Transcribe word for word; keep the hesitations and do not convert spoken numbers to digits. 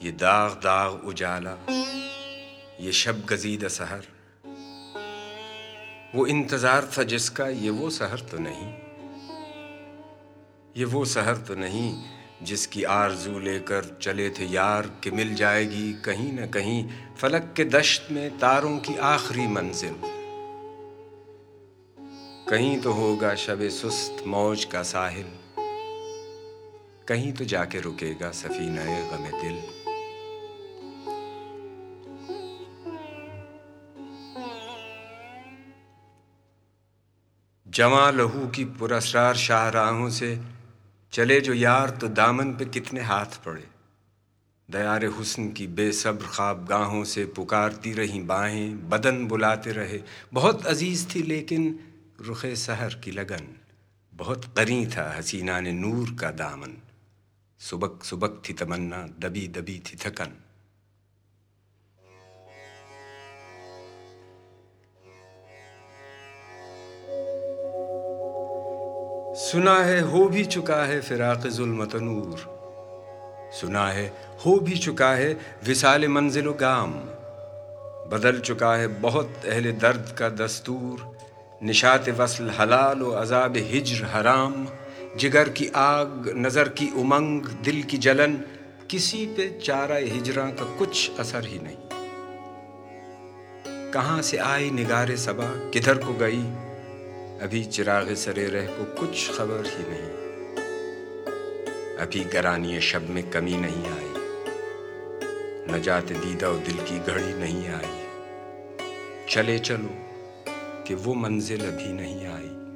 یہ داغ داغ اجالا، یہ شب گزیدہ سحر، وہ انتظار تھا جس کا، یہ وہ سحر تو نہیں، یہ وہ سحر تو نہیں جس کی آرزو لے کر چلے تھے یار کہ مل جائے گی کہیں نہ کہیں فلک کے دشت میں تاروں کی آخری منزل، کہیں تو ہوگا شب سست موج کا ساحل، کہیں تو جا کے رکے گا سفینہ غم دل۔ جواں لہو کی پراسرار شاہراہوں سے چلے جو یار تو دامن پہ کتنے ہاتھ پڑے، دیار حسن کی بے صبر خوابگاہوں سے پکارتی رہیں باہیں، بدن بلاتے رہے، بہت عزیز تھی لیکن رخ سحر کی لگن، بہت قریب تھا حسینہ نے نور کا دامن، سبک سبک تھی تمنا، دبی دبی تھی تھکن۔ سنا ہے ہو بھی چکا ہے فراق ظلمت و نور، سنا ہے ہو بھی چکا ہے وصال منزل و گام، بدل چکا ہے بہت اہل درد کا دستور، نشاط وصل حلال و عذاب ہجر حرام، جگر کی آگ، نظر کی امنگ، دل کی جلن، کسی پہ چارہ ہجراں کا کچھ اثر ہی نہیں، کہاں سے آئی نگار صبا کدھر کو گئی، ابھی چراغ سرے رہ کو کچھ خبر ہی نہیں، ابھی گرانی شب میں کمی نہیں آئی، نجات دیدہ و دل کی گھڑی نہیں آئی، چلے چلو کہ وہ منزل ابھی نہیں آئی۔